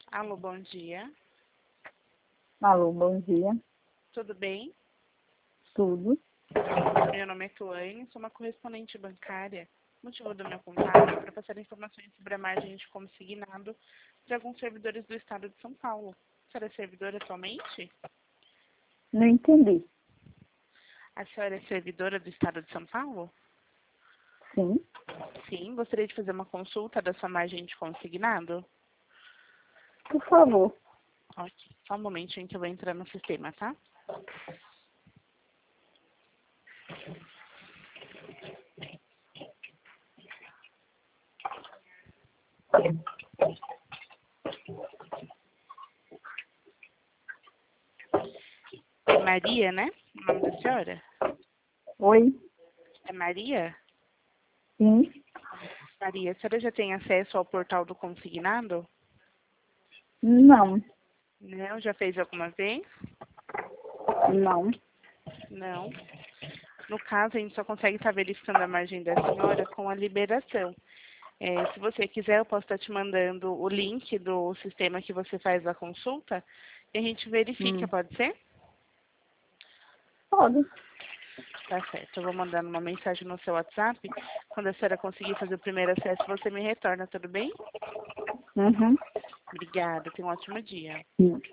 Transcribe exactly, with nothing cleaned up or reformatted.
Alô, bom dia. Alô, bom dia. Tudo bem? Tudo? Meu nome é Tuane, sou uma correspondente bancária. O motivo do meu contato é para passar informações sobre a margem de consignado de alguns servidores do estado de São Paulo. A senhora é servidora atualmente? Não entendi. A senhora é servidora do estado de São Paulo? Sim. Sim, gostaria de fazer uma consulta da sua margem de consignado? Por favor. Ok, só um momentinho que eu vou entrar no sistema, tá? É Maria, né? O nome da senhora? Oi? É Maria? Sim. Maria, a senhora já tem acesso ao portal do consignado? Não. Não, já fez alguma vez? Não. Não. No caso, a gente só consegue estar verificando a margem da senhora com a liberação. É, se você quiser, eu posso estar te mandando o link do sistema que você faz a consulta e a gente verifica, Hum. pode ser? Pode. Tá certo. Eu vou mandando uma mensagem no seu WhatsApp. Quando a senhora conseguir fazer o primeiro acesso, você me retorna, tudo bem? Uhum. Obrigada. Tenha um ótimo dia. Sim.